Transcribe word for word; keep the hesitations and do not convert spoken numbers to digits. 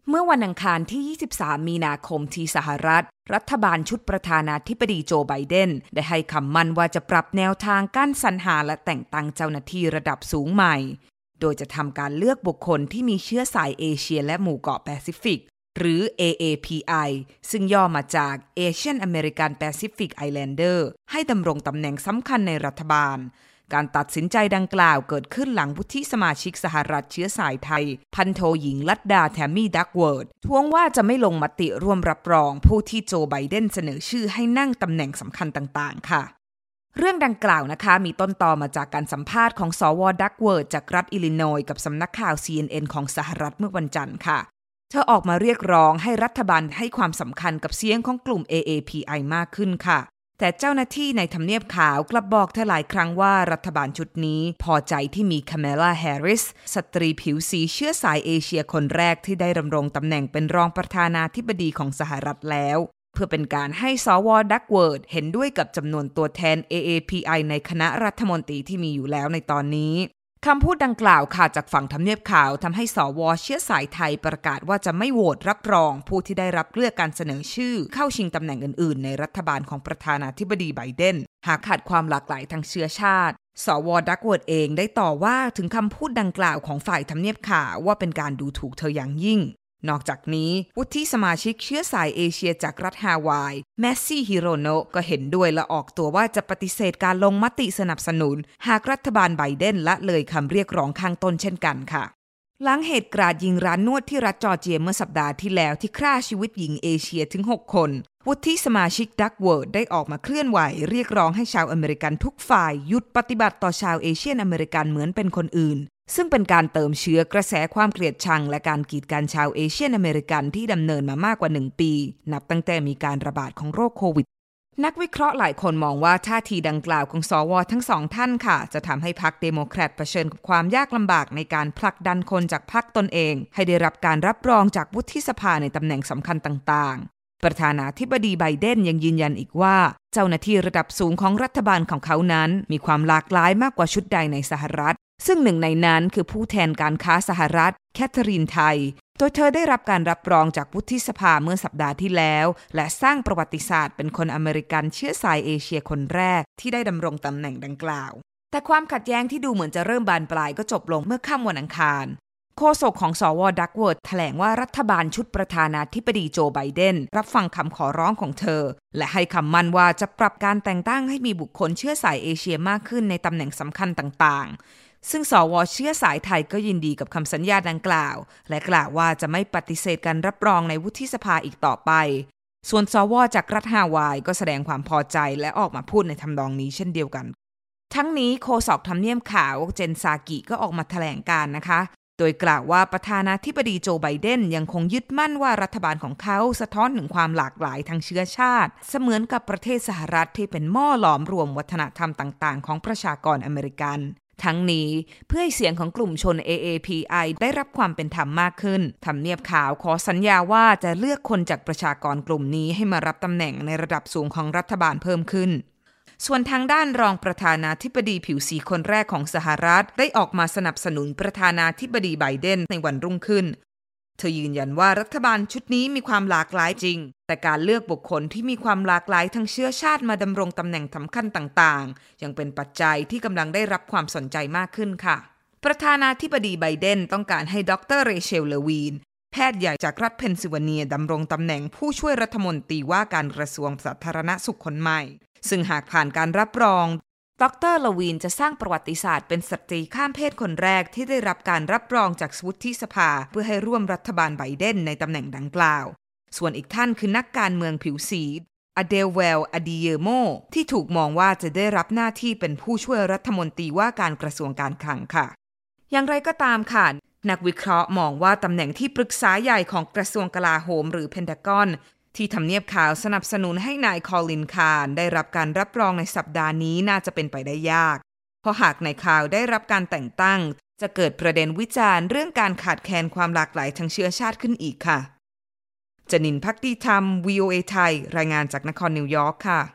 เมื่อวันอังคารที่ ยี่สิบสาม มีนาคมที่สหรัฐรัฐบาลชุดประธานาธิบดีโจไบเดนได้ให้คำมั่นว่าจะปรับแนวทางการสรรหาและแต่งตั้งเจ้าหน้าที่ระดับสูงใหม่โดยจะทำการเลือกบุคคลที่มีเชื้อสายเอเชียและหมู่เกาะแปซิฟิกหรือ เอ เอ พี ไอ ซึ่งย่อมาจาก Asian American Pacific Islander ให้ดำรงตำแหน่งสำคัญในรัฐบาลการตัดสินใจดังกล่าวเกิดขึ้นหลังวุฒิสมาชิกสหรัฐเชื้อสายไทยพันโทหญิงลัดดาแทมมี่ดักเวิร์ดท้วงว่าจะไม่ลงมติร่วมรับรองผู้ที่โจไบเดนเสนอชื่อให้นั่งตำแหน่งสำคัญต่างๆค่ะเรื่องดังกล่าวนะคะมีต้นตอมาจากการสัมภาษณ์ของสวดักเวิร์ดจากรัฐอิลลินอยส์กับสำนักข่าว ซี เอ็น เอ็น ของสหรัฐเมื่อวันจันทร์ค่ะเธอออกมาเรียกร้องให้รัฐบาลให้ความสำคัญกับเสียงของกลุ่ม เอ เอ พี ไอ มากขึ้นค่ะแต่เจ้าหน้าที่ในทำเนียบขาวกลับบอกเธอหลายครั้งว่ารัฐบาลชุดนี้พอใจที่มีคาเมล่าแฮร์ริสสตรีผิวสีเชื้อสายเอเชียคนแรกที่ได้ดำรงตำแหน่งเป็นรองประธานาธิบดีของสหรัฐแล้วเพื่อเป็นการให้สวดักเวิร์ดเห็นด้วยกับจำนวนตัวแทน เอ เอ พี ไอ ในคณะรัฐมนตรีที่มีอยู่แล้วในตอนนี้คำพูดดังกล่าวค่ะจากฝั่งทำเนียบขาวทำให้สวเชื้อสายไทยประกาศว่าจะไม่โหวตรับรองผู้ที่ได้รับเลือกการเสนอชื่อเข้าชิงตำแหน่งอื่นๆในรัฐบาลของประธานาธิบดีไบเดนหากขาดความหลากหลายทางเชื้อชาติสวดักเวิร์ดเองได้ต่อว่าถึงคำพูดดังกล่าวของฝ่ายทำเนียบขาวว่าเป็นการดูถูกเธออย่างยิ่งนอกจากนี้วุฒิสมาชิกเชื้อสายเอเชียจากรัฐฮาวายแมสซี่ฮิโรโนะก็เห็นด้วยและออกตัวว่าจะปฏิเสธการลงมติสนับสนุนหากรัฐบาลไบเดนละเลยคำเรียกร้องข้างต้นเช่นกันค่ะหลังเหตุกราดยิงร้านนวดที่รัฐจอร์เจียเมื่อสัปดาห์ที่แล้วที่ฆ่าชีวิตหญิงเอเชียถึงหกคนวุฒิสมาชิกดักเวิร์ดได้ออกมาเคลื่อนไหวเรียกร้องให้ชาวอเมริกันทุกฝ่ายหยุดปฏิบัติต่อชาวเอเชียนอเมริกันเหมือนเป็นคนอื่นซึ่งเป็นการเติมเชื้อกระแสความเกลียดชังและการกีดกันชาวเอเชียนอเมริกันที่ดำเนินมามากกว่าหนึ่งปีนับตั้งแต่มีการระบาดของโรคโควิดนักวิเคราะห์หลายคนมองว่าท่าทีดังกล่าวของสวทั้งสองท่านค่ะจะทำให้พรรคเดโมแครตเผชิญกับความยากลำบากในการผลักดันคนจากพรรคตนเองให้ได้รับการรับรองจากวุฒิสภาในตำแหน่งสำคัญต่างๆประธานาธิบดีไบเดนยังยืนยันอีกว่าเจ้าหน้าที่ระดับสูงของรัฐบาลของเขานั้นมีความหลากหลายมากกว่าชุดใดในสหรัฐซึ่งหนึ่งในนั้นคือผู้แทนการค้าสหรัฐแคทเธอรีนไทยโดยเธอได้รับการรับรองจากวุฒิสภาเมื่อสัปดาห์ที่แล้วและสร้างประวัติศาสตร์เป็นคนอเมริกันเชื้อสายเอเชียคนแรกที่ได้ดำรงตำแหน่งดังกล่าวแต่ความขัดแย้งที่ดูเหมือนจะเริ่มบานปลายก็จบลงเมื่อค่ำวันอังคารโฆษกของสวดักเวิร์ดแถลงว่ารัฐบาลชุดประธานาธิบดีโจไบเดนรับฟังคำขอร้องของเธอและให้คำมั่นว่าจะปรับการแต่งตั้งให้มีบุคคลเชื้อสายเอเชียมากขึ้นในตำแหน่งสำคัญต่างๆซึ่งสวเชื้อสายไทยก็ยินดีกับคำสัญญาดังกล่าวและกล่าวว่าจะไม่ปฏิเสธการรับรองในวุฒิสภาอีกต่อไปส่วนสวจากรัฐฮาวายก็แสดงความพอใจและออกมาพูดในทำนองนี้เช่นเดียวกันทั้งนี้โฆษกทำเนียบขาวเจนซากิก็ออกมาแถลงการนะคะโดยกล่าวว่าประธานาธิบดีโจไบเดนยังคงยึดมั่นว่ารัฐบาลของเขาสะท้อนถึงความหลากหลายทางเชื้อชาติเสมือนกับประเทศสหรัฐที่เป็นหม้อหลอมรวมวัฒนธรรมต่างๆของประชากรอเมริกันทั้งนี้เพื่อให้เสียงของกลุ่มชน เอ เอ พี ไอ ได้รับความเป็นธรรมมากขึ้นทำเนียบขาวขอสัญญาว่าจะเลือกคนจากประชากรกลุ่มนี้ให้มารับตำแหน่งในระดับสูงของรัฐบาลเพิ่มขึ้นส่วนทางด้านรองประธานาธิบดีผิวสีคนแรกของสหรัฐได้ออกมาสนับสนุนประธานาธิบดีไบเดนในวันรุ่งขึ้นเธอยืนยันว่ารัฐบาลชุดนี้มีความหลากหลายจริงแต่การเลือกบุคคลที่มีความหลากหลายทางเชื้อชาติมาดำรงตำแหน่งสำคัญต่างๆยังเป็นปัจจัยที่กำลังได้รับความสนใจมากขึ้นค่ะประธานาธิบดีไบเดนต้องการให้ดรเรเชลเลวีนแพทย์ใหญ่จากรัฐเพนซิลเวเนียดำรงตำแหน่งผู้ช่วยรัฐมนตรีว่าการกระทรวงสาธารณสุขคนใหม่ซึ่งหากผ่านการรับรองดรเลวีนจะสร้างประวัติศาสตร์เป็นสตรีข้ามเพศคนแรกที่ได้รับการรับรองจากวุฒิสภาเพื่อให้ร่วมรัฐบาลไบเดนในตำแหน่งดังกล่าวส่วนอีกท่านคือนักการเมืองผิวสีอเดลเวลอดิเยโมที่ถูกมองว่าจะได้รับหน้าที่เป็นผู้ช่วยรัฐมนตรีว่าการกระทรวงการคลังค่ะอย่างไรก็ตามค่ะนักวิเคราะห์มองว่าตำแหน่งที่ปรึกษาใหญ่ของกระทรวงกลาโหมหรือเพนทากอนที่ทำเนียบขาวสนับสนุนให้นายคอลินคาร์ได้รับการรับรองในสัปดาห์นี้น่าจะเป็นไปได้ยากเพราะหากนายคาร์ได้รับการแต่งตั้งจะเกิดประเด็นวิจารณ์เรื่องการขาดแคลนความหลากหลายทางเชื้อชาติขึ้นอีกค่ะจนินทร์ ภักดีธรรม วี โอ เอ ไทยรายงานจากนครนิวยอร์กค่ะ